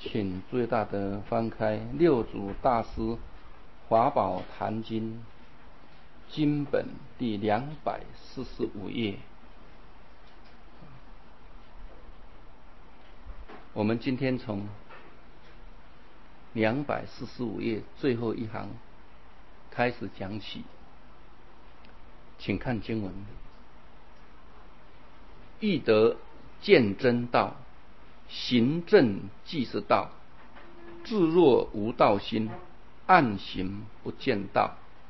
请诸位大德翻开六祖大师华宝坛经经本第245页。我们今天从245页最后一行开始讲起，请看经文：欲得见真道，行正即是道。自若无道心，暗行不见道。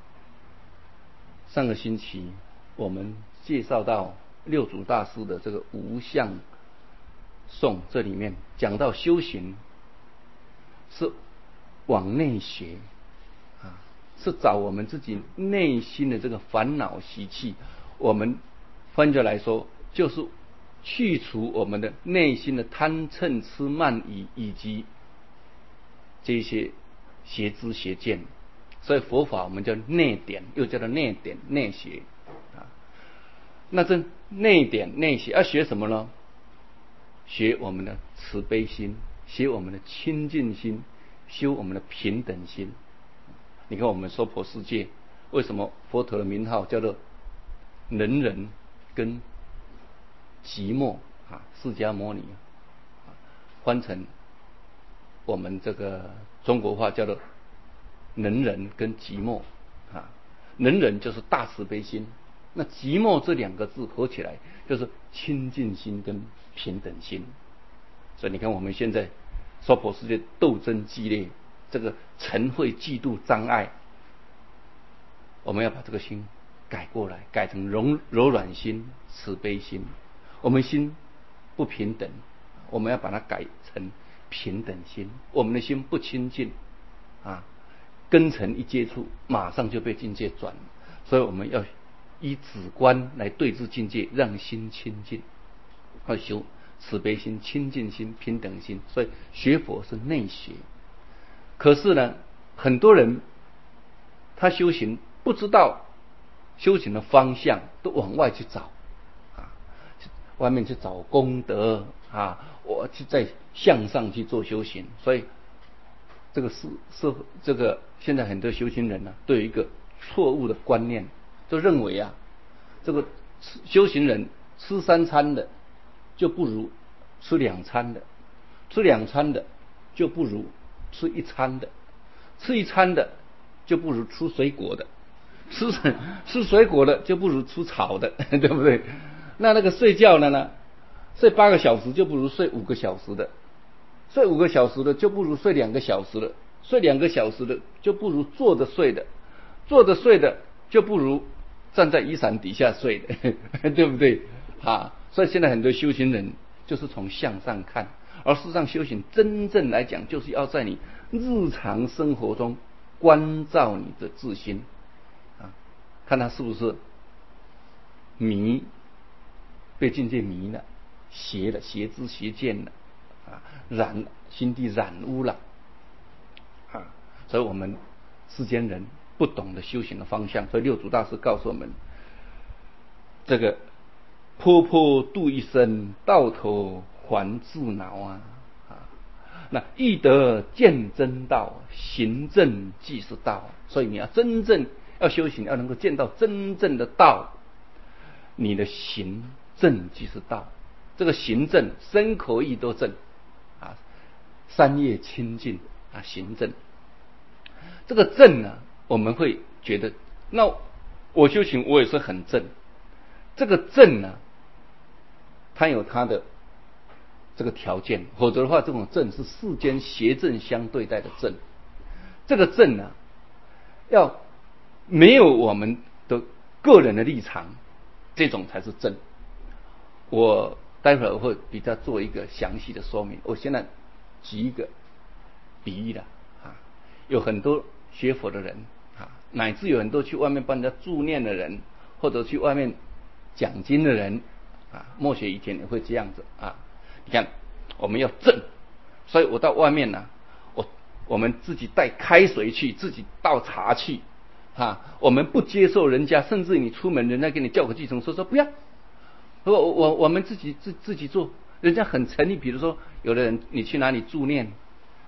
上个星期我们介绍到六祖大师的这个无相颂，这里面讲到修行是往内学是找我们自己内心的这个烦恼习气。我们翻着来说，就是去除我们的内心的贪嗔痴慢疑以及这些邪知邪见。所以佛法我们叫内点，又叫做内点内学那这内点内学要学什么呢？学我们的慈悲心，学我们的清净心，修我们的平等心。你看我们娑婆世界，为什么佛陀的名号叫做能人跟寂寞释迦牟尼翻成我们这个中国话叫做能人跟寂寞能人就是大慈悲心，那寂寞这两个字合起来就是清净心跟平等心。所以你看我们现在娑婆世界斗争激烈，这个嗔恚嫉妒障碍，我们要把这个心改过来，改成柔软心慈悲心。我们心不平等，我们要把它改成平等心。我们的心不清净根尘一接触马上就被境界转，所以我们要以止观来对治境界，让心清净，要修慈悲心清净心平等心。所以学佛是内学。可是呢，很多人他修行不知道修行的方向，都往外去找外面去找功德我去在向上去做修行。所以这个这个现在很多修行人都有一个错误的观念，就认为这个修行人吃3餐的就不如吃2餐的，吃2餐的就不如吃1餐的，吃1餐的就不如吃水果的，吃水果的就不如吃草的，对不对？那个睡觉的呢，睡8个小时就不如睡5个小时的，睡5个小时的就不如睡2个小时的，睡2个小时的就不如坐着睡的，坐着睡的就不如站在雨伞底下睡的，对不对所以现在很多修行人就是从向上看，而事实上修行真正来讲，就是要在你日常生活中关照你的自心看他是不是迷，被境界迷了，邪了，邪知邪见了心地染污了所以我们世间人不懂得修行的方向。所以六祖大师告诉我们，这个坡坡度一生，到头还自恼那欲得见真道，行正即是道。所以你要真正要修行，要能够见到真正的道，你的行正即是道。这个行正，身口意都正三业清净行正。这个正呢，我们会觉得，那我修行我也是很正。这个正呢，它有它的这个条件，否则的话，这种正是世间邪正相对待的正。这个正呢，要没有我们的个人的立场，这种才是正。我待会儿会比较做一个详细的说明。我现在举一个比喻有很多学佛的人乃至有很多去外面帮人家助念的人，或者去外面讲经的人默学以前也会这样子你看我们要正，所以我到外面我们自己带开水去，自己倒茶去我们不接受人家，甚至你出门人家给你叫个计程车说不要，我们自己做。人家很诚意，比如说有的人你去哪里助念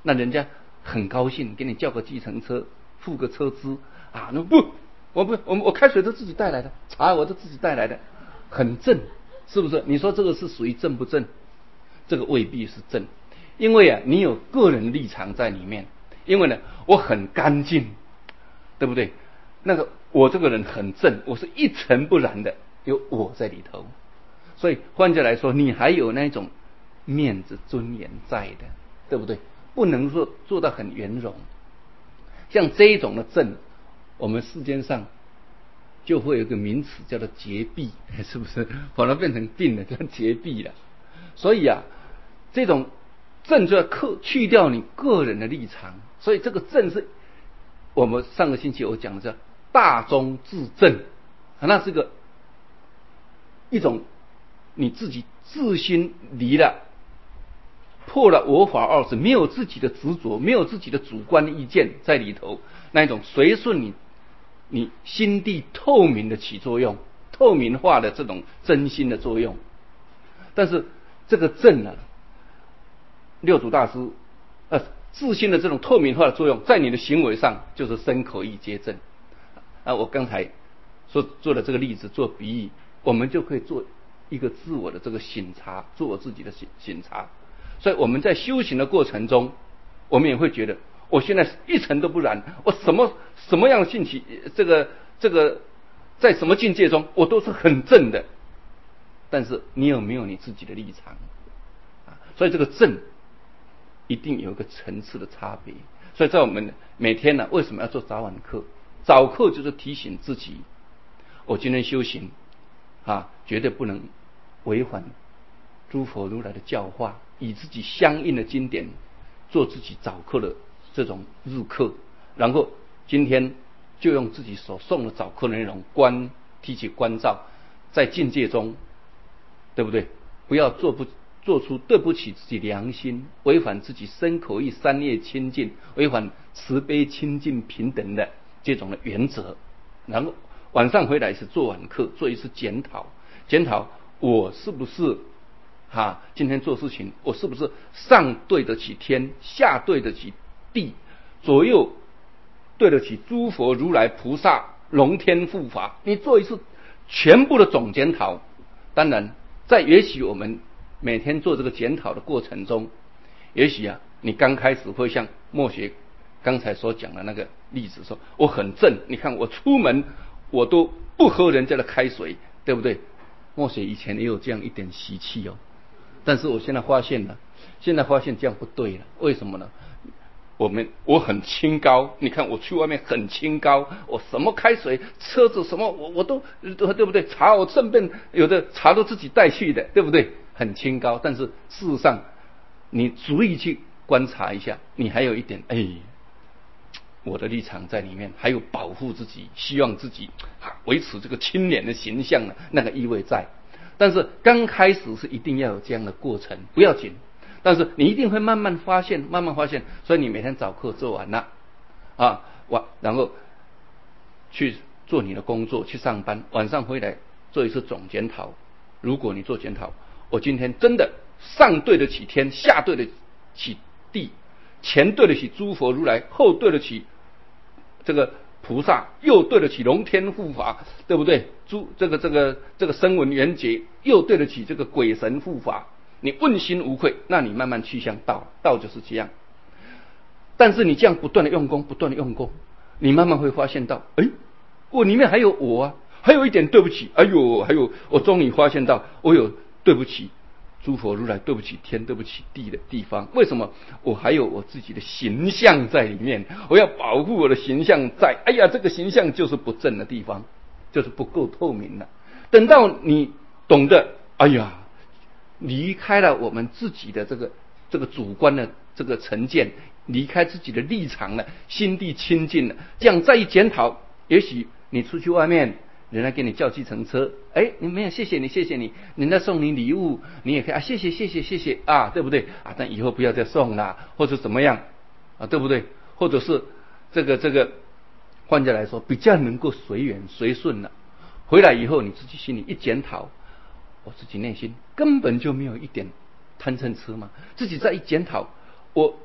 那人家很高兴，给你叫个计程车，付个车资啊，那不，我开水都自己带来的，茶我都自己带来的，很正，是不是？你说这个是属于正不正？这个未必是正，因为啊，你有个人立场在里面。因为呢，我很干净，对不对？那个我这个人很正，我是一尘不染的，有我在里头。所以换句来说，你还有那种面子尊严在的，对不对？不能说做到很圆融。像这一种的正，我们世间上就会有一个名词叫做洁癖，是不是？反而变成病了，叫洁癖了。所以啊，这种正就要去掉你个人的立场，所以这个正是我们上个星期我讲的叫大中至正，那是一种你自己自心离了，破了我法二执，没有自己的执着，没有自己的主观的意见在里头，那一种随顺你心地透明的起作用，透明化的这种真心的作用。但是这个正呢，六祖大师自心的这种透明化的作用，在你的行为上就是身口意皆正。我刚才做的这个例子做比喻，我们就可以做一个自我的这个省察，做我自己的省察。所以我们在修行的过程中，我们也会觉得我现在一尘都不染，我什么样的兴起，这个在什么境界中我都是很正的。但是你有没有你自己的立场？所以这个正一定有一个层次的差别。所以在我们每天呢，为什么要做早晚课？早课就是提醒自己，我今天修行绝对不能违反诸佛如来的教化，以自己相应的经典做自己早课的这种日课，然后今天就用自己所诵的早课内容提起关照，在境界中，对不对？不要做出对不起自己良心，违反自己身口意三业清净，违反慈悲清净平等的这种的原则。然后晚上回来是做晚课，做一次检讨我是不是今天做事情我是不是上对得起天，下对得起地，左右对得起诸佛如来菩萨龙天护法。你做一次全部的总检讨。当然在也许我们每天做这个检讨的过程中，也许你刚开始会像默学刚才所讲的那个例子说，我很正，你看我出门我都不喝人家的开水，对不对？默学以前也有这样一点习气哦，但是我现在发现这样不对了。为什么呢？我很清高，你看我去外面很清高，我什么开水车子什么我都对不对？茶我顺便有的茶都自己带去的，对不对？很清高。但是事实上你逐一去观察一下，你还有一点我的立场在里面，还有保护自己，希望自己维持这个清廉的形象的那个意味在。但是刚开始是一定要有这样的过程，不要紧，但是你一定会慢慢发现。所以你每天早课做完了然后去做你的工作，去上班，晚上回来做一次总检讨。如果你做检讨，我今天真的上对得起天，下对得起地，前对得起诸佛如来，后对得起这个菩萨，又对得起龙天护法，对不对？这个声闻缘觉，又对得起这个鬼神护法，你问心无愧，那你慢慢去向道就是这样。但是你这样不断的用功，你慢慢会发现到，我里面还有我还有一点对不起，还有我终于发现到我有对不起诸佛如来，对不起天，对不起地的地方。为什么？我还有我自己的形象在里面，我要保护我的形象在。这个形象就是不正的地方，就是不够透明了。等到你懂得离开了我们自己的这个主观的这个成见，离开自己的立场了，心地清净了，这样再一检讨，也许你出去外面，人家给你叫计程车，你没有谢谢你，人家送你礼物，你也可以谢谢对不对？但以后不要再送啦，或者怎么样对不对？或者是这个换句来说，比较能够随缘随顺了。回来以后你自己心里一检讨，我自己内心根本就没有一点贪嗔痴嘛。自己再一检讨，我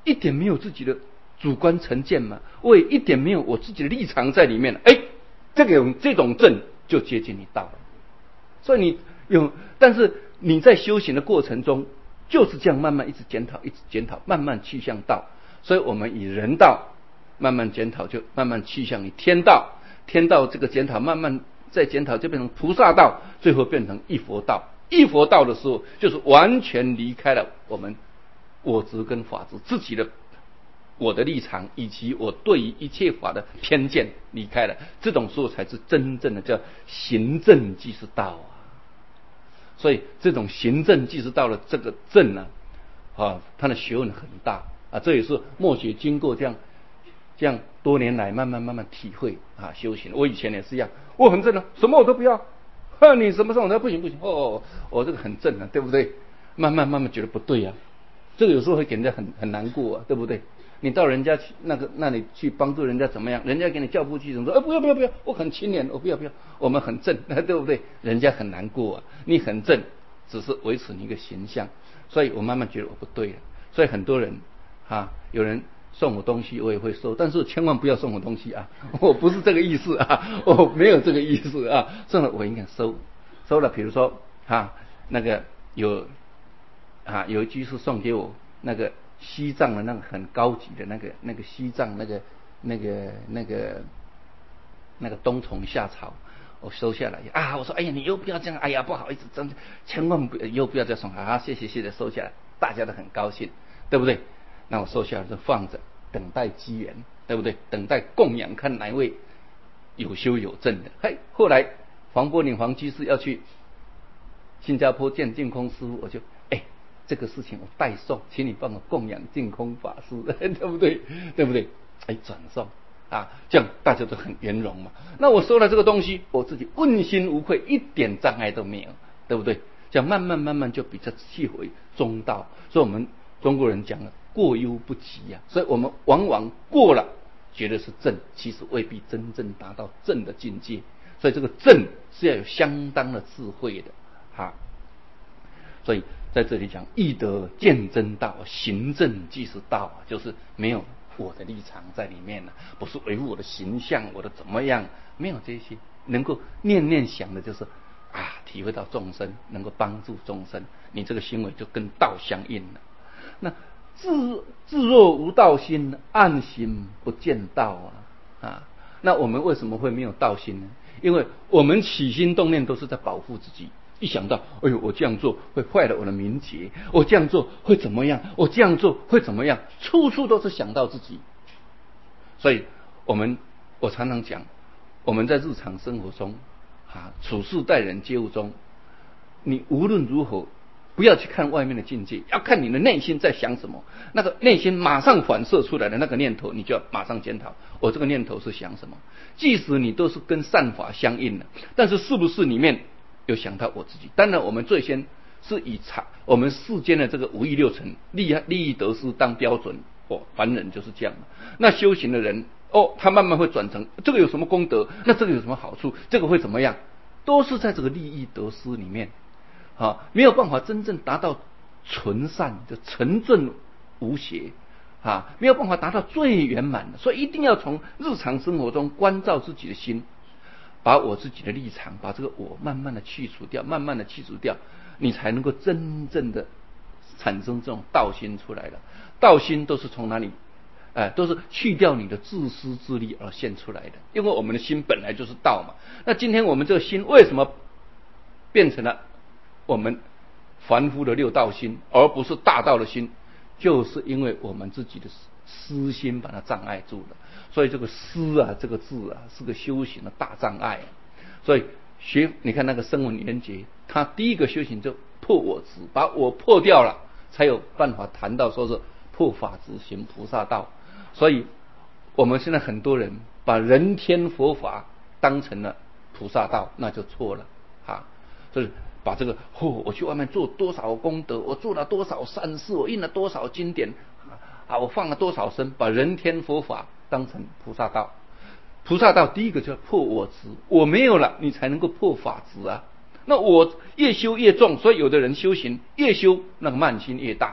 一点没有自己的主观成见嘛，我也一点没有我自己的立场在里面。这种正就接近你道了。所以你但是你在修行的过程中就是这样慢慢一直检讨，慢慢趋向道。所以我们以人道慢慢检讨，就慢慢趋向于天道。天道这个检讨慢慢再检讨，就变成菩萨道，最后变成一佛道。一佛道的时候，就是完全离开了我执跟法执自己的我的立场，以及我对于一切法的偏见离开了，这种时候才是真正的叫行正即是道啊。所以这种行正即是道的这个正呢，它的学问很大啊。这也是默学经过这样多年来慢慢体会啊修行。我以前也是一样，我很正啊，什么我都不要，你什么时候我都不行，我这个很正啊，对不对？慢慢觉得不对啊，这个有时候会给人家很难过啊，对不对？你到人家去那里去帮助人家怎么样？人家给你叫部去，怎么说？不要，我很清廉，我不要，我们很正，对不对？人家很难过啊。你很正，只是维持你一个形象，所以我慢慢觉得我不对了。所以很多人有人送我东西，我也会收，但是千万不要送我东西啊！我不是这个意思啊，我没有这个意思啊。送了我应该收了，比如说那个有一句是送给我那个西藏的那个很高级的那个西藏那个冬虫夏草，我收下来我说哎呀你又不要这样，哎呀不好意思，真的千万又不要再送谢谢收下来，大家都很高兴，对不对？那我收下来就放着，等待机缘，对不对？等待供养，看哪一位有修有证的。后来黄柏林黄居士要去新加坡见净空师父，我就这个事情我代送，请你帮我供养净空法师，对不对？对不对？转送这样大家都很圆融嘛。那我收了这个东西，我自己问心无愧，一点障碍都没有，对不对？这样慢慢就比较契回中道。所以我们中国人讲了过犹不及啊，所以我们往往过了觉得是正，其实未必真正达到正的境界。所以这个正是要有相当的智慧的所以在这里讲易得见真道，行正即是道就是没有我的立场在里面了，不是维护我的形象，我的怎么样，没有这些，能够念念想的就是体会到众生，能够帮助众生，你这个行为就跟道相应了。那自若无道心，暗行不见道那我们为什么会没有道心呢？因为我们起心动念都是在保护自己，一想到我这样做会坏了我的名节，我这样做会怎么样，我这样做会怎么样，处处都是想到自己。所以我常常讲，我们在日常生活中处事待人接物中，你无论如何不要去看外面的境界，要看你的内心在想什么。那个内心马上反射出来的那个念头，你就要马上检讨，我这个念头是想什么。即使你都是跟善法相应的，但是是不是里面有想到我自己？当然我们最先是以我们世间的这个五欲六尘利益得失当标准，凡人就是这样。那修行的人他慢慢会转成这个有什么功德，那这个有什么好处，这个会怎么样，都是在这个利益得失里面没有办法真正达到纯善，就纯正无邪没有办法达到最圆满的。所以一定要从日常生活中关照自己的心，把我自己的立场，把这个我慢慢的去除掉，你才能够真正的产生这种道心出来了。道心都是从哪里都是去掉你的自私自利而现出来的，因为我们的心本来就是道嘛。那今天我们这个心为什么变成了我们凡夫的六道心，而不是大道的心？就是因为我们自己的私心把它障碍住了。所以这个私这个字是个修行的大障碍所以你看那个声闻缘觉，他第一个修行就破我执，把我破掉了，才有办法谈到说是破法执行菩萨道。所以我们现在很多人把人天佛法当成了菩萨道，那就错了所以把这个我去外面做多少功德，我做了多少善事，我印了多少经典我放了多少生，把人天佛法当成菩萨道。菩萨道第一个叫破我执，我没有了，你才能够破法执那我越修越重，所以有的人修行越修那个慢心越大，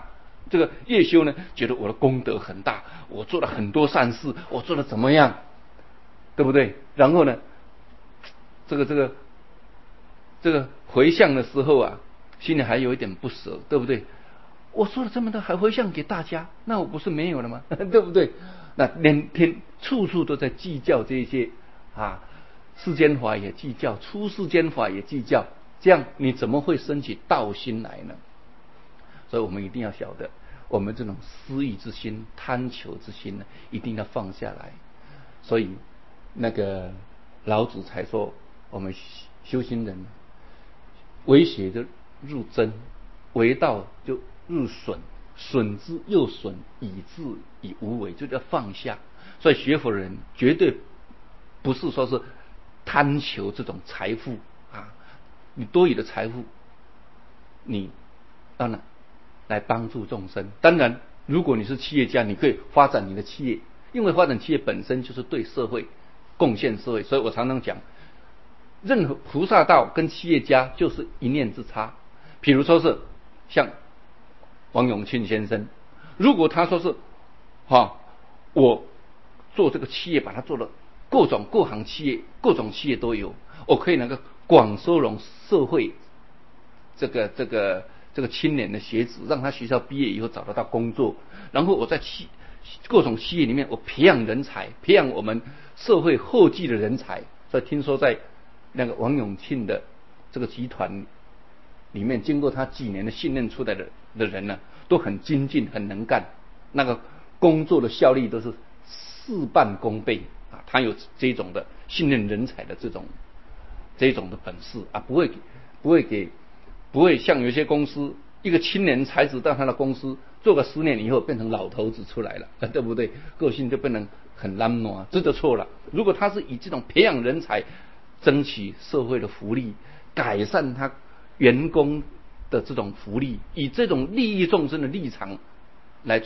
这个叶修呢，觉得我的功德很大，我做了很多善事，我做的怎么样，对不对？然后呢，这个回向的时候啊，心里还有一点不舍，对不对？我说了这么多，还回向给大家，那我不是没有了吗？对不对？那连天处处都在计较这些啊，世间法也计较，出世间法也计较，这样你怎么会升起道心来呢？所以我们一定要晓得，我们这种私欲之心、贪求之心呢，一定要放下来。所以那个老子才说，我们修行人，为学就入真，为道就入损，损之又损，以至以无为，就叫放下。所以学佛人绝对不是说是贪求这种财富啊，你多余的财富，你当然来帮助众生。当然，如果你是企业家，你可以发展你的企业，因为发展企业本身就是对社会贡献社会。所以我常常讲，任何菩萨道跟企业家就是一念之差。比如说是像王永庆先生，如果他说是我做这个企业，把它做了各行企业、各种企业都有，我可以能够广收容社会这个青年的学子，让他学校毕业以后找得到工作，然后我在各种企业里面，我培养人才，培养我们社会后继的人才。所以听说在那个王永庆的这个集团里面，经过他几年的训练出来的人呢，都很精进，很能干，那个工作的效率都是事半功倍啊！他有这种的训练人才的这种的本事啊，不会像有些公司，一个青年才子到他的公司做个10年以后变成老头子出来了，对不对？个性就变成很懒惰，这就错了。如果他是以这种培养人才，争取社会的福利，改善他员工的这种福利，以这种利益众生的立场来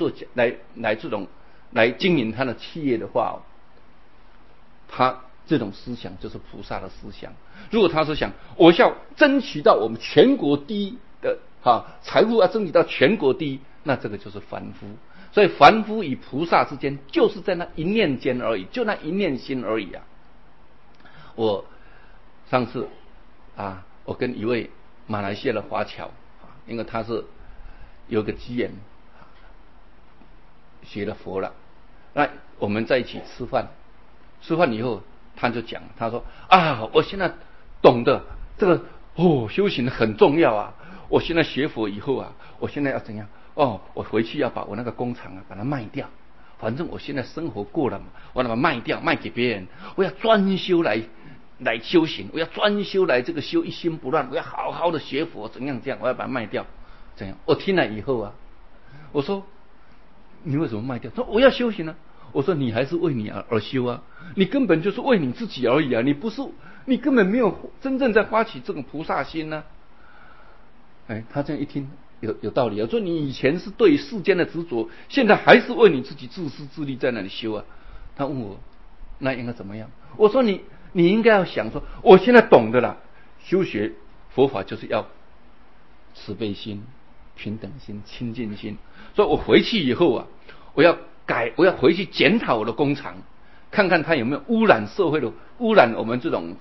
经营他的企业的话，他这种思想就是菩萨的思想。如果他是想我要争取到我们全国第一的财富，要争取到全国第一，那这个就是凡夫。所以凡夫与菩萨之间就是在那一念间而已，就那一念心而已啊。我上次我跟一位马来西亚的华侨，因为他是有个机缘学了佛了，那我们在一起吃饭以后，他就讲，他说我现在懂得这个修行很重要啊，我现在学佛以后啊，我现在要怎样我回去要把我那个工厂把它卖掉，反正我现在生活过了嘛，我把它卖掉，卖给别人，我要专修来修行，我要专修来这个修一心不乱，我要好好的学佛，怎样这样，我要把它卖掉，怎样？我听了以后我说你为什么卖掉？说我要修行啊。我说你还是为你而修啊，你根本就是为你自己而已啊，你根本没有真正在发起这种菩萨心呢。他这样一听有道理啊，说你以前是对世间的执着，现在还是为你自己自私自利在那里修啊。他问我那应该怎么样？我说你应该要想说，我现在懂得了，修学佛法就是要慈悲心、平等心、清净心。所以我回去以后我要回去检讨我的工厂，看看它有没有污染社会的，污染我们这种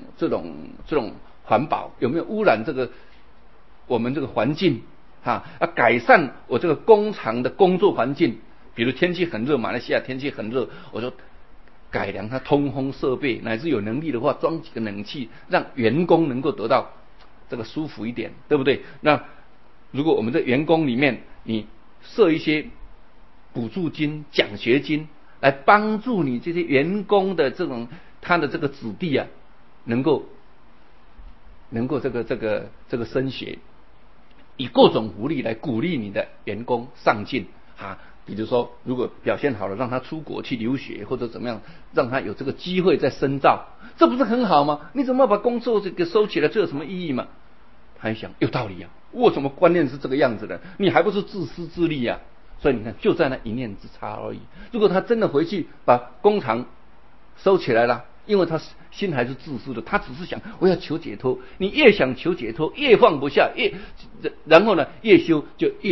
环保，有没有污染我们这个环境改善我这个工厂的工作环境。比如天气很热，马来西亚天气很热，我就改良它通风设备，乃至有能力的话装几个冷气，让员工能够得到这个舒服一点，对不对？那如果我们的员工里面你设一些补助金、奖学金，来帮助你这些员工的他的这个子弟能够这个升学，以各种福利来鼓励你的员工上进比如说如果表现好了，让他出国去留学，或者怎么样，让他有这个机会再深造，这不是很好吗？你怎么把工作给收起来，这有什么意义吗？他一想有道理为什么观念是这个样子的？你还不是自私自利所以你看就在那一念之差而已。如果他真的回去把工厂收起来了，因为他心还是自私的，他只是想我要求解脱。你越想求解脱，越放不下，然后呢越修就越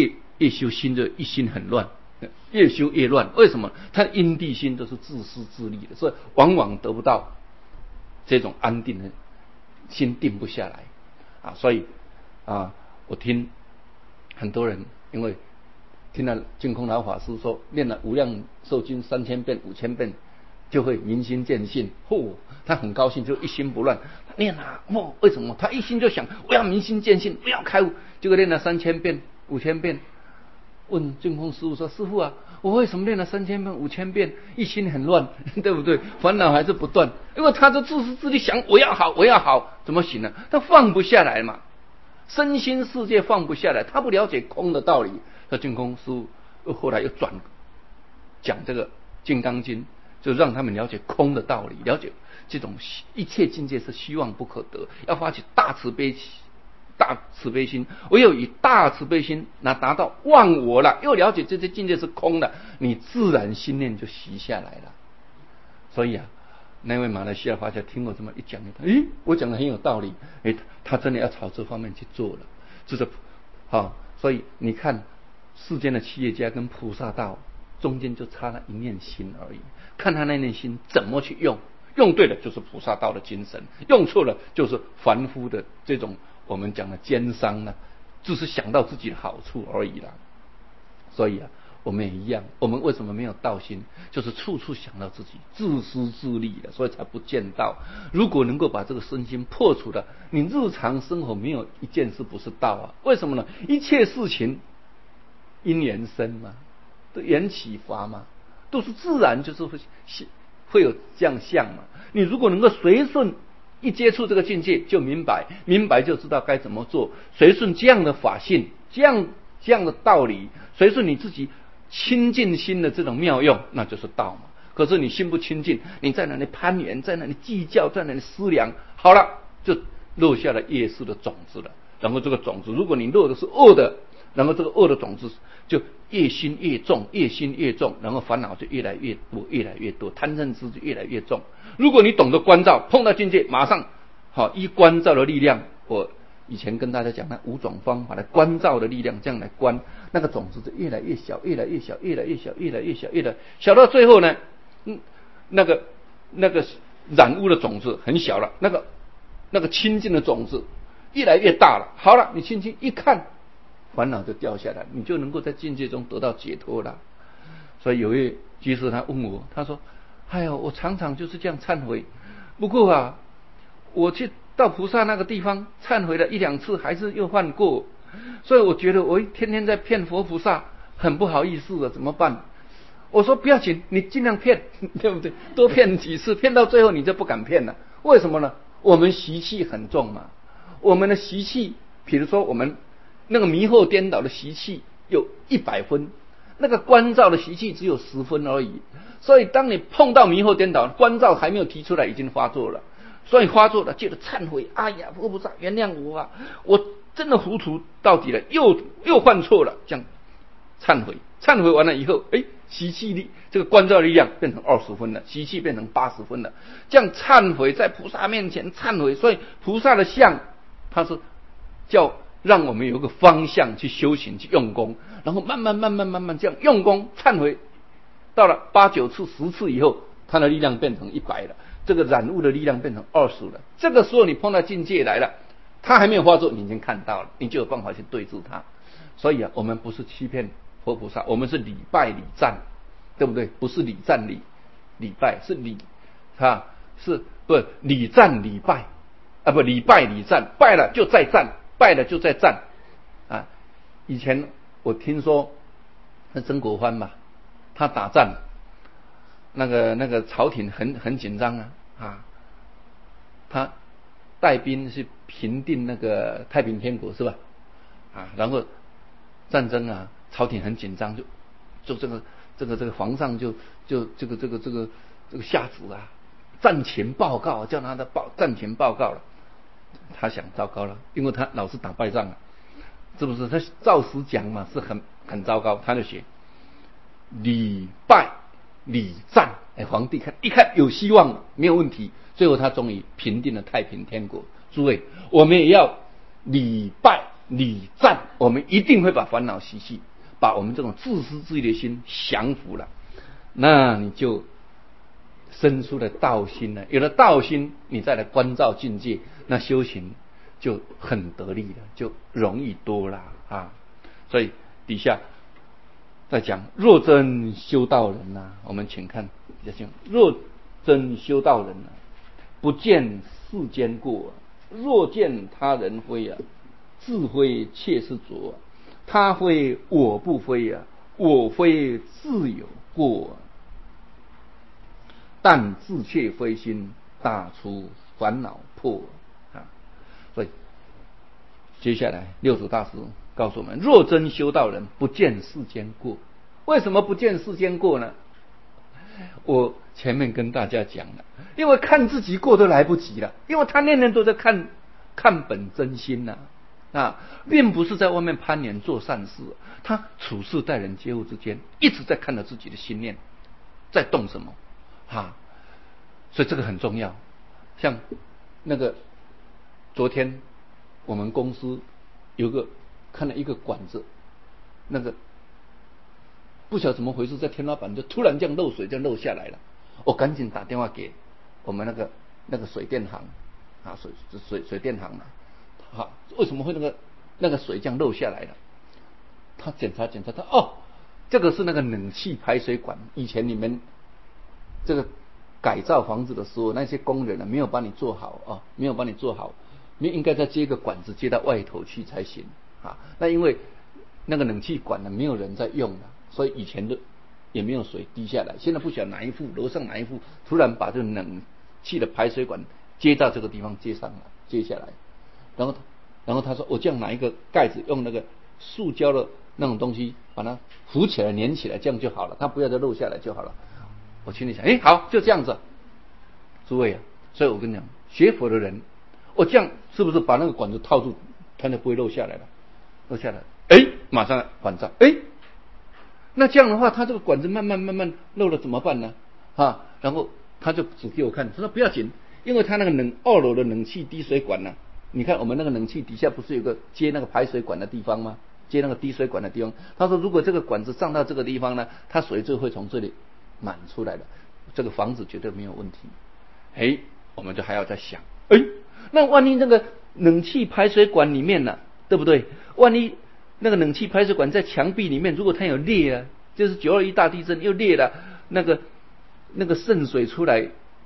越修心就一心很乱，越修越乱。为什么？他的因地心都是自私自利的，所以往往得不到这种安定的心，定不下来啊。所以啊，我听很多人因为听了净空老法师说，念了无量寿经3000遍、5000遍，就会明心见性。他很高兴，就一心不乱。念啊，为什么？他一心就想我要明心见性，我要开悟。结果念了3000遍、5000遍，问净空师父说：“师父啊，我为什么念了3000遍、5000遍，一心很乱，对不对？烦恼还是不断。因为他就自私自利，想我要好，我要好，怎么行呢？他放不下来嘛，身心世界放不下来，他不了解空的道理。那净空师父后来又转讲这个《金刚经》，就让他们了解空的道理，了解这种一切境界是希望不可得，要发起大慈悲心，唯有以大慈悲心那达到忘我了，又了解这些境界是空的，你自然心念就息下来了。所以啊，那位马来西亚华侨听我这么一讲，我讲的很有道理，他真的要朝这方面去做了，就是所以你看世间的企业家跟菩萨道中间就差了一念心而已，看他那念心怎么去用，用对了就是菩萨道的精神，用错了就是凡夫的这种我们讲的奸商呢，就是想到自己的好处而已啦。所以啊，我们也一样，我们为什么没有道心？就是处处想到自己，自私自利的，所以才不见道。如果能够把这个身心破除的，你日常生活没有一件事不是道啊。为什么呢？一切事情因缘生嘛，都缘起法嘛，都是自然，就是会有这样相嘛。你如果能够随顺，一接触这个境界就明白就知道该怎么做，随顺这样的法性，这样的道理，随顺你自己清净心的这种妙用，那就是道嘛。可是你心不清净，你在那里攀缘，在那里计较，在那里思量，好了，就落下了业识的种子了。然后这个种子，如果你落的是恶的，然后这个恶的种子就越心越重，越心越重，然后烦恼就越来越多，越来越多，贪嗔痴就越来越重。如果你懂得关照，碰到境界马上依关照的力量，我以前跟大家讲那5种方法来关照的力量，这样来关，那个种子就越来越小，越来越小，越来越小，越来越小，越来小到最后呢，那个染污的种子很小了，那个清净的种子越来越大了。好了，你轻轻一看，烦恼就掉下来，你就能够在境界中得到解脱了。所以有一位居士他问我，他说：“哎呦，我常常就是这样忏悔，不过啊，我去到菩萨那个地方忏悔了1、2次，还是又犯过，所以我觉得我天天在骗佛菩萨，很不好意思了，怎么办？”我说：“不要紧，你尽量骗，对不对？多骗几次，骗到最后你就不敢骗了。为什么呢？我们习气很重嘛，我们的习气，比如说我们那个迷惑颠倒的习气有100分，那个关照的习气只有10分而已。所以当你碰到迷惑颠倒，关照还没有提出来，已经发作了。所以发作了，接着忏悔，哎呀，佛菩萨原谅我啊，我真的糊涂到底了，又犯错了，这样忏悔完了以后，习气力这个关照力量变成20分了，习气变成80分了。这样忏悔，在菩萨面前忏悔，所以菩萨的相，它是叫让我们有个方向去修行，去用功，然后慢慢这样用功忏悔，到了8、9次、10次以后，它的力量变成100了，这个染污的力量变成20了。这个时候你碰到境界来了，它还没有发作，你已经看到了，你就有办法去对治它。所以啊，我们不是欺骗佛菩萨，我们是礼拜礼赞，对不对？不是礼赞礼拜，是礼赞礼拜啊，不礼拜礼赞，拜了就再赞，拜了就再赞啊。以前我听说那曾国藩嘛，他打仗，那个朝廷很紧张啊，他带兵去平定那个太平天国是吧？然后战争啊，朝廷很紧张，就这个皇上就这个下旨啊，战前报告，叫他的战前报告了。他想糟糕了，因为他老是打败仗啊，是不是？他照实讲嘛，是很糟糕。他就写礼拜礼赞，皇帝一看有希望，没有问题，最后他终于平定了太平天国。诸位，我们也要礼拜礼赞，我们一定会把烦恼习气把我们这种自私自利的心降服了，那你就生出了道心了。有了道心，你再来关照境界，那修行就很得力了，就容易多了啊。所以底下在讲，若真修道人啊，我们请看比较清楚。若真修道人啊，不见世间过，若见他人非啊，自非切是浊，他非我不非啊，我非自有过，但自却非心，大出烦恼破啊。所以接下来六祖大师告诉我们，若真修道人，不见世间过。为什么不见世间过呢？我前面跟大家讲了，因为看自己过都来不及了，因为他念念都在看本真心啊，并不是在外面攀岩做善事，他处事待人接物之间一直在看着自己的心念在动什么啊，所以这个很重要。像那个昨天我们公司看了一个管子，那个不晓得怎么回事，在天花板就突然这样漏水，就漏下来了。我赶紧打电话给我们那个水电行啊，水电行嘛，好，为什么会那个水这样漏下来了？他检查，他这个是那个冷气排水管，以前你们这个改造房子的时候，那些工人没有帮你做好啊，没有帮你做好，你应该再接一个管子接到外头去才行啊。那因为那个冷气管没有人在用了，所以以前的也没有水滴下来。现在不晓得哪一户楼上哪一户突然把这个冷气的排水管接到这个地方接下来，然后他说我这样拿一个盖子，用那个塑胶的那种东西把它浮起来粘起来，这样就好了，它不要再漏下来就好了。我心里想，好，就这样子。诸位啊，所以我跟你讲，学佛的人，我这样是不是把那个管子套住，它就不会漏下来了？漏下来，马上还账，那这样的话，他这个管子慢慢漏了怎么办呢？然后他就指给我看，他说不要紧，因为他那个2楼的冷气滴水管你看我们那个冷气底下不是有个接那个排水管的地方吗？接那个滴水管的地方，他说如果这个管子上到这个地方呢，它水就会从这里满出来的，这个房子绝对没有问题。我们就还要再想，那万一那个冷气排水管里面对不对？万一那个冷气排水管在墙壁里面，如果它有裂就是921大地震又裂了，那个渗水出来，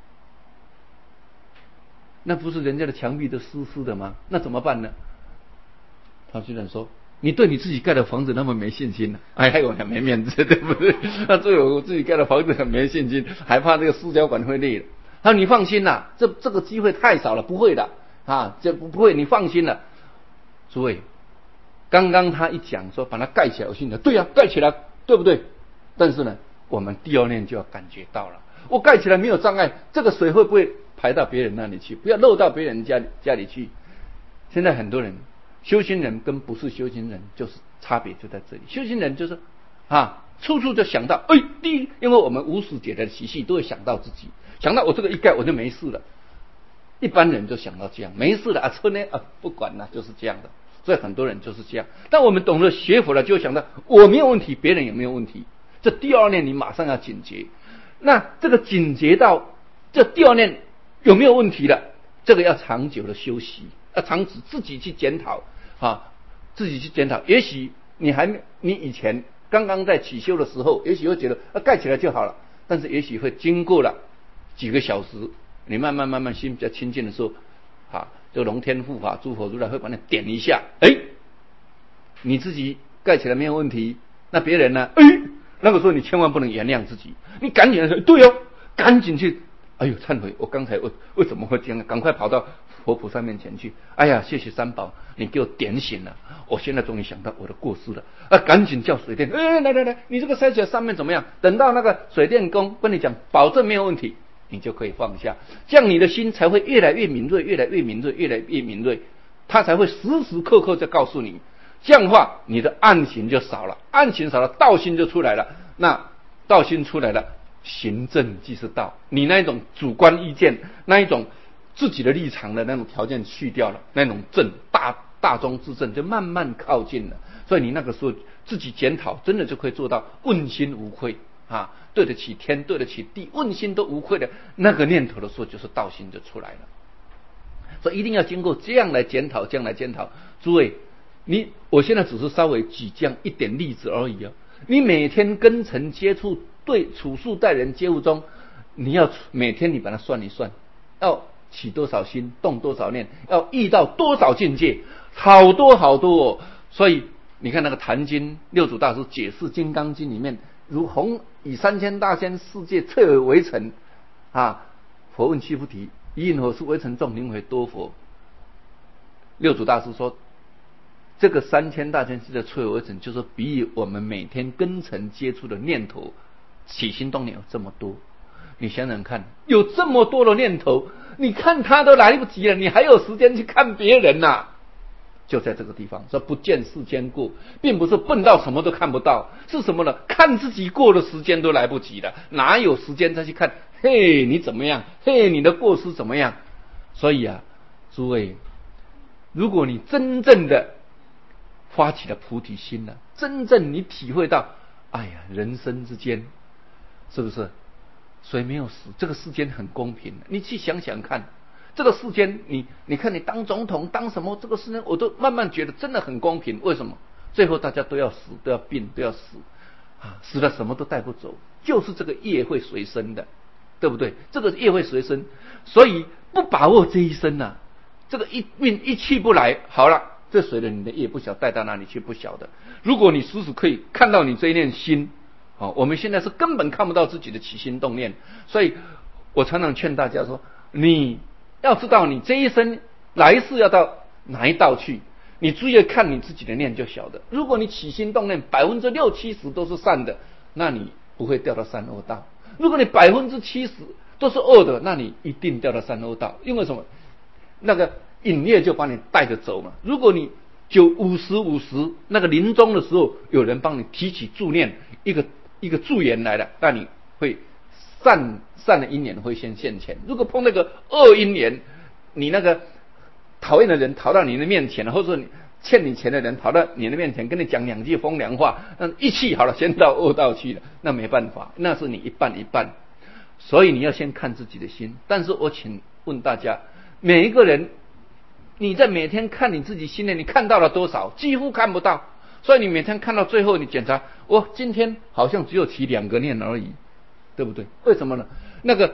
那不是人家的墙壁都湿湿的吗？那怎么办呢？他居然说，你对你自己盖的房子那么没信心害我很没面子，对不对？那对我自己盖的房子很没信心，还怕这个塑胶管会裂。他说你放心啦，这个机会太少了，不会的这不会，你放心了。诸位，刚刚他一讲说把它盖起来，我心里对盖起来，对不对？但是呢，我们第二念就要感觉到了，我盖起来没有障碍，这个水会不会排到别人那里去？不要漏到别人家里去。现在很多人，修行人跟不是修行人就是差别就在这里。修行人就是处处就想到，第一，因为我们无始劫的习气都会想到自己，想到我这个一盖我就没事了。一般人就想到这样，没事了车呢不管了，就是这样的。所以很多人就是这样。但我们懂得学佛了，就会想到我没有问题，别人也没有问题。这第二念你马上要警觉。那这个警觉到这第二念有没有问题了？这个要长久的修习，要自己去检讨自己去检讨。也许你以前刚刚在起修的时候，也许会觉得盖起来就好了，但是也许会经过了几个小时，你慢慢心比较清净的时候这个龙天护法诸佛如来会把你点一下，你自己盖起来没有问题，那别人呢？那个时候你千万不能原谅自己，你赶紧说对赶紧去，忏悔，我刚才为什么会这样？赶快跑到佛菩萨面前去，谢谢三宝，你给我点醒了，我现在终于想到我的过失了赶紧叫水电，来，你这个塞起来上面怎么样？等到那个水电工跟你讲，保证没有问题，你就可以放下，这样你的心才会越来越敏锐，越来越敏锐，他才会时时刻刻在告诉你，这样的话你的暗行就少了，暗行少了，道心就出来了。那道心出来了，行正即是道，你那一种主观意见，那一种自己的立场的那种条件去掉了，那种正大大中至正就慢慢靠近了。所以你那个时候自己检讨，真的就可以做到问心无愧啊，对得起天，对得起地，问心都无愧的那个念头的时候，就是道心就出来了。所以一定要经过这样来检讨，这样来检讨。诸位，我现在只是稍微举这样一点例子而已啊。你每天跟尘接触，对处事待人接物中，你要每天你把它算一算，要起多少心，动多少念，要遇到多少境界，好多好多哦。所以你看那个坛经六祖大师解释《金刚经》里面，如弘以3000大千世界彻而为尘啊。佛问须菩提：以因何事为尘众，名为多佛？六祖大师说，这个3000大千世界彻而为尘，就是比喻我们每天跟尘接触的念头起心动念有这么多。你想想看，有这么多的念头，你看他都来不及了，你还有时间去看别人啊？就在这个地方说，不见世间过，并不是笨到什么都看不到，是什么呢？看自己过的时间都来不及了，哪有时间再去看？嘿，你怎么样？嘿，你的过失怎么样？所以啊，诸位，如果你真正的发起了菩提心了，真正你体会到，哎呀，人生之间是不是谁没有死？这个世间很公平，你去想想看。这个世间，你看你当总统当什么，这个世间我都慢慢觉得真的很公平。为什么？最后大家都要死，都要病，都要死啊！死了什么都带不走，就是这个业会随身的，对不对？这个业会随身，所以不把握这一生啊，这个命一去不来，好了，这随着你的业不晓带到哪里去，不晓得。如果你时时可以看到你这一念心，我们现在是根本看不到自己的起心动念，所以我常常劝大家说，你要知道你这一生来世要到哪一道去，你注意看你自己的念就晓得。如果你起心动念60%-70%都是善的，那你不会掉到三恶道；如果你70%都是恶的，那你一定掉到三恶道。因为什么？那个引业就把你带着走嘛。如果你50-50，那个临终的时候有人帮你提起助念，一个助缘来了，那你会善的因缘会先现前。如果碰那个恶因缘，你那个讨厌的人逃到你的面前，或者你欠你钱的人跑到你的面前跟你讲2句风凉话，那一气好了，先到恶道去了，那没办法，那是你一半一半。所以你要先看自己的心。但是我请问大家，每一个人，你在每天看你自己心念，你看到了多少？几乎看不到。所以你每天看到最后，你检查，今天好像只有起2个念而已，对不对？为什么呢？那个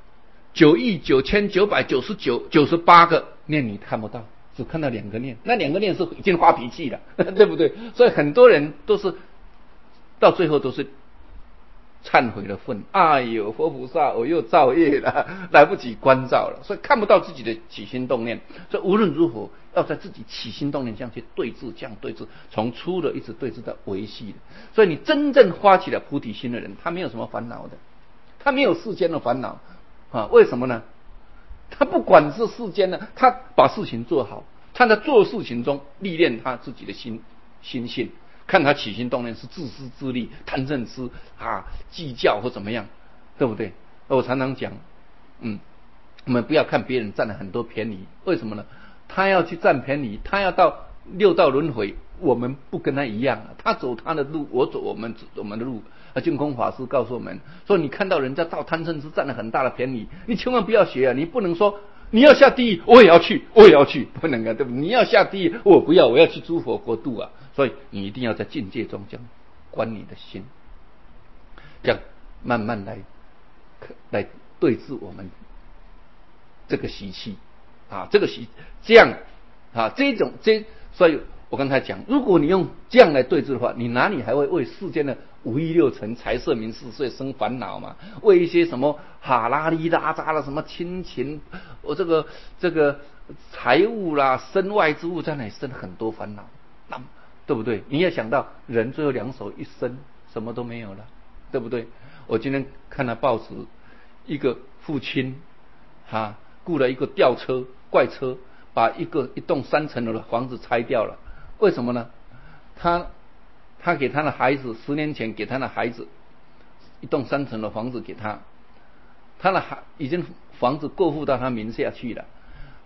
99998个念你看不到，只看到2个念，那2个念是已经发脾气了，对不对？所以很多人都是到最后都是忏悔了愤，哎呦，佛菩萨，我又造业了，来不及关照了，所以看不到自己的起心动念。所以无论如何，要在自己起心动念这样去对治，这样对治，从粗的一直对治到维系的。所以你真正发起了菩提心的人，他没有什么烦恼的，他没有世间的烦恼啊？为什么呢？他不管是世间的，他把事情做好，他在做事情中历练他自己的心性。看他起心动念是自私自利、贪嗔痴计较或怎么样，对不对？我常常讲，我们不要看别人占了很多便宜，为什么呢？他要去占便宜，他要到6道轮回，我们不跟他一样，他走他的路，我走我们的路。净空法师告诉我们说，你看到人家到贪嗔痴占了很大的便宜，你千万不要学啊！你不能说你要下地狱，我也要去，不能啊，对不对？你要下地狱，我不要，我要去诸佛国度啊！所以你一定要在境界中这样观你的心，这样慢慢来对治我们这个习气这样所以我刚才讲，如果你用这样来对治的话，你哪里还会为世间的五欲六尘、财色名食睡生烦恼嘛？为一些什么哈拉里拉扎的什么亲情，这个财物啦、身外之物，在那里生很多烦恼，对不对？你也想到人最后2手一伸，什么都没有了，对不对？我今天看了报纸，一个父亲雇了一个吊车怪车，把一栋3层楼的房子拆掉了。为什么呢？他给他的孩子10年前给他的孩子一栋3层的房子给他，已经房子过户到他名下去了。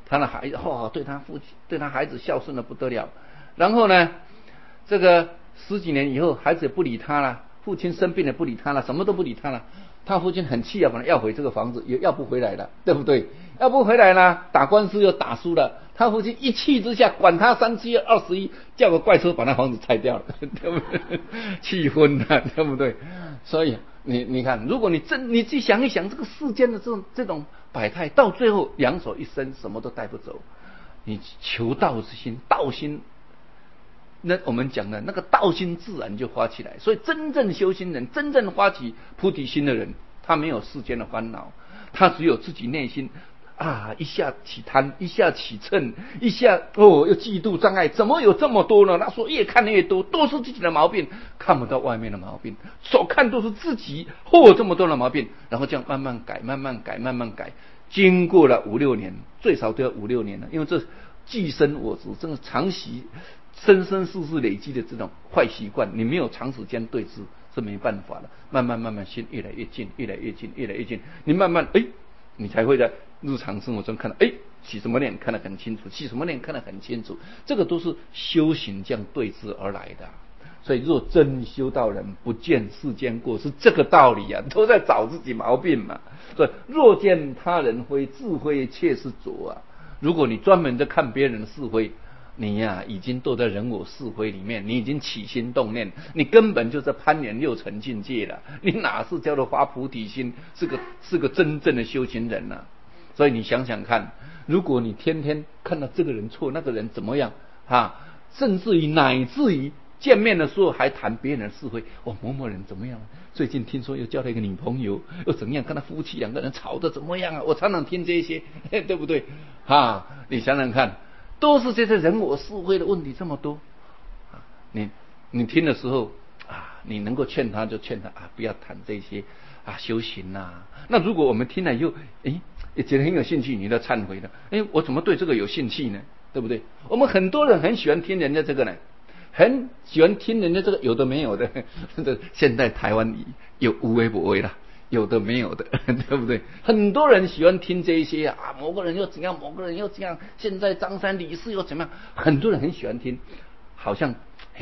他的孩子对他父亲对他孩子孝顺的不得了。然后呢，这个10几年以后，孩子也不理他了，父亲生病了不理他了，什么都不理他了。他父亲很气啊，把他要回这个房子，也要不回来了，对不对？要不回来了，打官司又打输了。他父亲一气之下，管他3721，叫个怪车把那房子拆掉了，对不对？气昏了，对不对？所以你看，如果你去想一想，这个世间的这种百态，到最后两手一伸，什么都带不走。你求道之心，道心。那我们讲的那个道心自然就发起来，所以真正修心人，真正发起菩提心的人，他没有世间的烦恼，他只有自己内心一下起贪，一下起嗔，一下又嫉妒障碍，怎么有这么多呢？他说越看越多，都是自己的毛病，看不到外面的毛病，所看都是自己这么多的毛病，然后这样慢慢改，慢慢改，慢慢改，经过了5、6年，最少都要5、6年了，因为这既生我执，这个长期生生世世累积的这种坏习惯，你没有长时间对治是没办法的。慢慢心越来越近，越来越近，越来越近，你慢慢你才会在日常生活中看到起什么念看得很清楚，起什么念看得很清楚，这个都是修行这样对治而来的。所以若真修道人，不见世间过，是这个道理啊，都在找自己毛病嘛。所以若见他人非，自非切是浊啊。如果你专门在看别人的是非，你已经都在人我是非里面，你已经起心动念，你根本就在攀缘6尘境界了，你哪是叫做发菩提心，是个真正的修行人啊。所以你想想看，如果你天天看到这个人错，那个人怎么样甚至于乃至于见面的时候还谈别人的是非，某某人怎么样，最近听说又交了一个女朋友，又怎样，跟他夫妻2个人吵得怎么样啊，我常常听这些对不对你想想看，都是这些人我是非的问题这么多你听的时候你能够劝他就劝他不要谈这些修行那如果我们听了以后也觉得很有兴趣，你就忏悔了，我怎么对这个有兴趣呢？对不对？我们很多人很喜欢听人家这个呢，很喜欢听人家这个有的没有的现在台湾有微不微啦，有的没有的对不对？很多人喜欢听这一些某个人又怎样，某个人又怎样，现在张三李四又怎么样，很多人很喜欢听，好像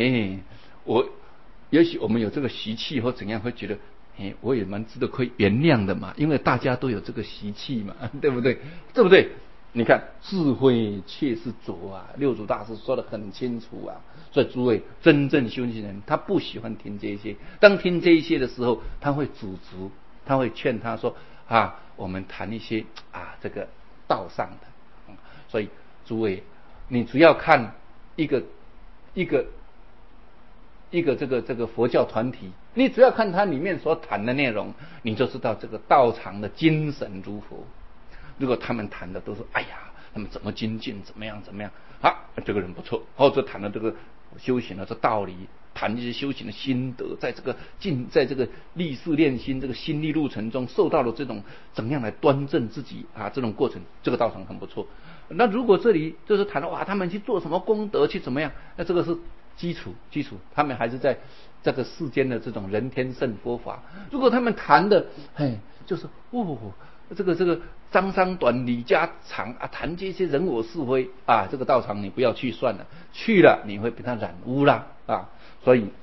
也许我们有这个习气或怎样，会觉得我也蛮值得可以原谅的嘛，因为大家都有这个习气嘛，对不对？对不对？你看智慧却是浊六祖大师说得很清楚所以诸位真正修行人，他不喜欢听这些，当听这些的时候，他会阻止，他会劝他说我们谈一些这个道上的所以诸位，你只要看一个这个佛教团体，你只要看它里面所谈的内容，你就知道这个道场的精神如何。如果他们谈的都是他们怎么精进，怎么样这个人不错，或者谈的这个修行的这道理，谈这些修行的心得，在这个历事练心这个心力路程中受到了这种怎么样来端正自己这种过程，这个道场很不错。那如果这里就是谈到他们去做什么功德，去怎么样，那这个是基础，他们还是在这个世间的这种人天圣佛法。如果他们谈的就是这个张三短李家长谈这些人我是非这个道场你不要去算了，去了你会被他染污了所以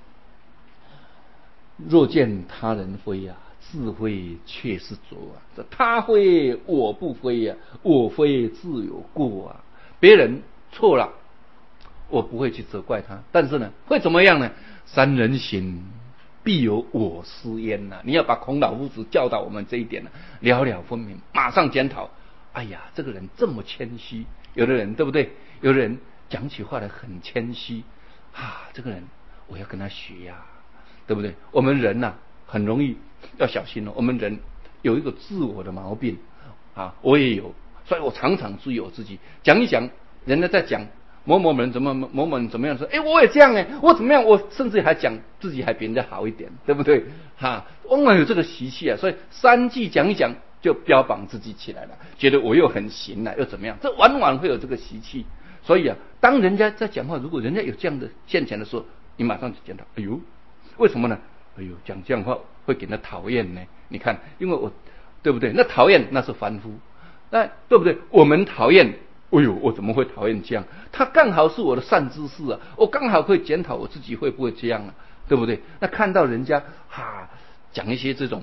若见他人非自非却是浊这他非我不非我非自有过别人错了我不会去责怪他，但是呢会怎么样呢？三人行必有我师焉你要把孔老夫子教导我们这一点了了分明，马上检讨。这个人这么谦虚，有的人对不对？有的人讲起话来很谦虚这个人我要跟他学对不对？我们人很容易要小心我们人有一个自我的毛病我也有，所以我常常注意我自己，讲一讲人家在讲某某人怎么某某人怎么样说我也这样我怎么样，我甚至还讲自己还比人家好一点，对不对往往有这个习气所以3句讲一讲就标榜自己起来了，觉得我又很行了又怎么样，这往往会有这个习气。所以当人家在讲话，如果人家有这样的现前的时候，你马上就检讨为什么呢？讲这样话会给人讨厌呢？你看因为我对不对？那讨厌那是凡夫，那对不对？我们讨厌哎呦，我怎么会讨厌这样？他刚好是我的善知识啊，我刚好可以检讨我自己会不会这样啊，对不对？那看到人家讲一些这种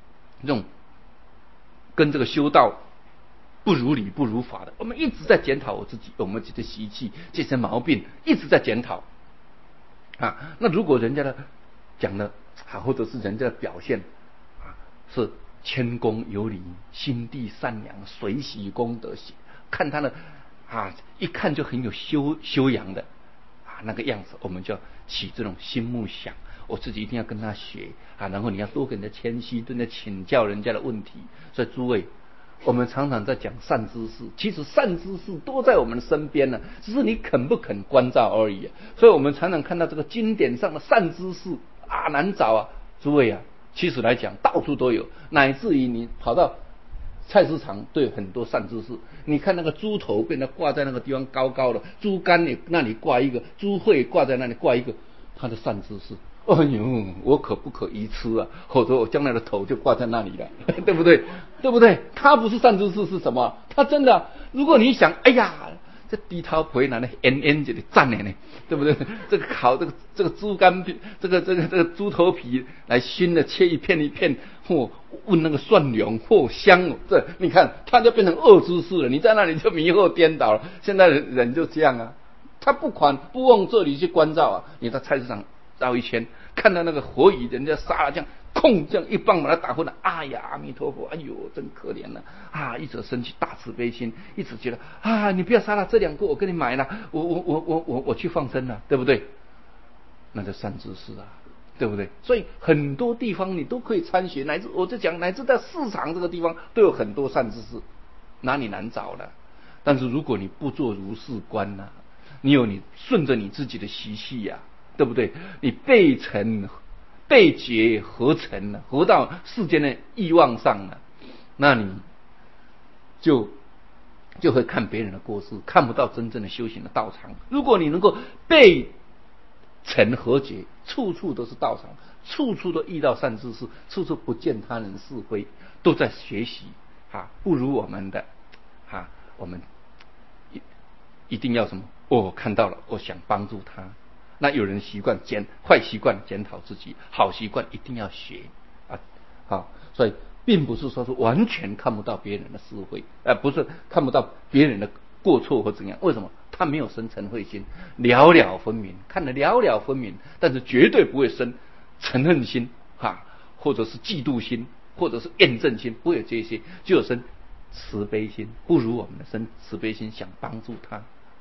跟这个修道不如理不如法的，我们一直在检讨我自己，我们自己的习气这些毛病一直在检讨那如果人家的讲的或者是人家的表现是谦恭有礼、心地善良、随喜功德，看他的一看就很有修养的那个样子，我们就要起这种心目想，我自己一定要跟他学然后你要多跟人家谦虚，跟人家请教人家的问题。所以诸位，我们常常在讲善知识，其实善知识都在我们身边呢，只是你肯不肯关照而已所以我们常常看到这个经典上的善知识难找诸位其实来讲到处都有，乃至于你跑到菜市场都有很多善知识。你看那个猪头被人挂在那个地方高高的，猪肝也那里挂一个，猪肺挂在那里挂一个，他的善知识。哎呦，我可不可一吃否则我将来的头就挂在那里了对不对？对不对？他不是善知识是什么？他真的如果你想哎呀这低头皮拿来end这里赞呢，对不对？这个烤这个猪肝皮，这个猪头皮来熏的，切一片一片，问那个蒜蓉香这你看他就变成恶知识了，你在那里就迷惑颠倒了。现在人就这样他不往这里去关照你到菜市场绕一圈，看到那个活鱼人家杀了这样这样一棒把他打昏了，哎呀阿弥陀佛，哎呦真可怜了一直生起大慈悲心，一直觉得你不要杀了，这2个我跟你买了，我去放生了，对不对？那就善知识对不对？所以很多地方你都可以参学，乃至我就讲乃至在市场这个地方都有很多善知识，哪里难找了？但是如果你不做如是观你顺着你自己的习气对不对？你背觉合成合到世间的欲望上那你就会看别人的过失，看不到真正的修行的道场。如果你能够背诚和解，处处都是道场，处处都遇到善知识，处处不见他人是非，都在学习不如我们的我们一定要什么？我看到了，我想帮助他。那有人坏习惯检讨自己，好习惯一定要学所以并不是说是完全看不到别人的是非，不是看不到别人的过错或怎样。为什么？他没有生嗔恚心，了了分明，看得了了分明，但是绝对不会生嗔恨心或者是嫉妒心，或者是厌憎心，不会有这些，就有生慈悲心，不如我们的生慈悲心，想帮助他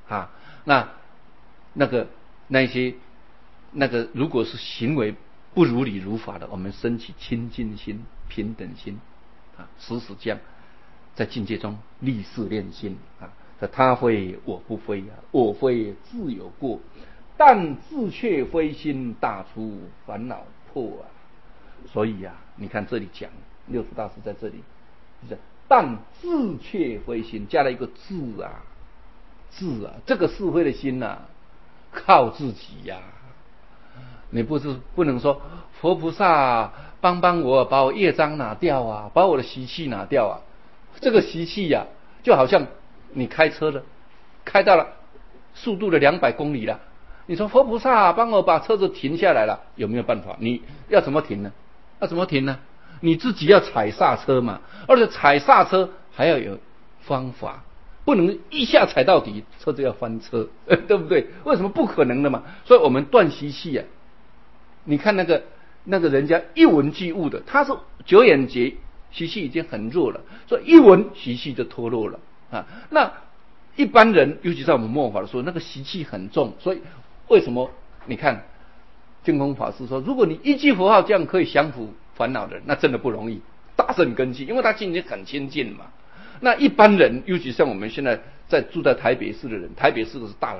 那个如果是行为不如理如法的，我们升起清净心、平等心时时这样在境界中立誓练心他非我不非我非自有过，但自却非心，大出烦恼破所以你看这里讲六祖大师在这里就是但自却非心，加了一个自这个是非的心靠自己你不能说佛菩萨帮我把我业障拿掉把我的习气拿掉这个习气就好像你开车了，开到了速度的200公里了，你说佛菩萨帮我把车子停下来了，有没有办法？你要怎么停呢？你自己要踩刹车嘛，而且踩刹车还要有方法，不能一下踩到底，车子要翻车对不对？为什么？不可能的嘛。所以我们断习气你看那个人家一闻即悟的，他是九眼结习气已经很弱了，所以一闻习气就脱落了那一般人尤其在我们末法的时候，那个习气很重，所以为什么你看净空法师说，如果你一句佛号这样可以降伏烦恼的人，那真的不容易，大圣根器，因为他境界很亲近嘛。那一般人尤其像我们现在住在台北市的人，台北市的是大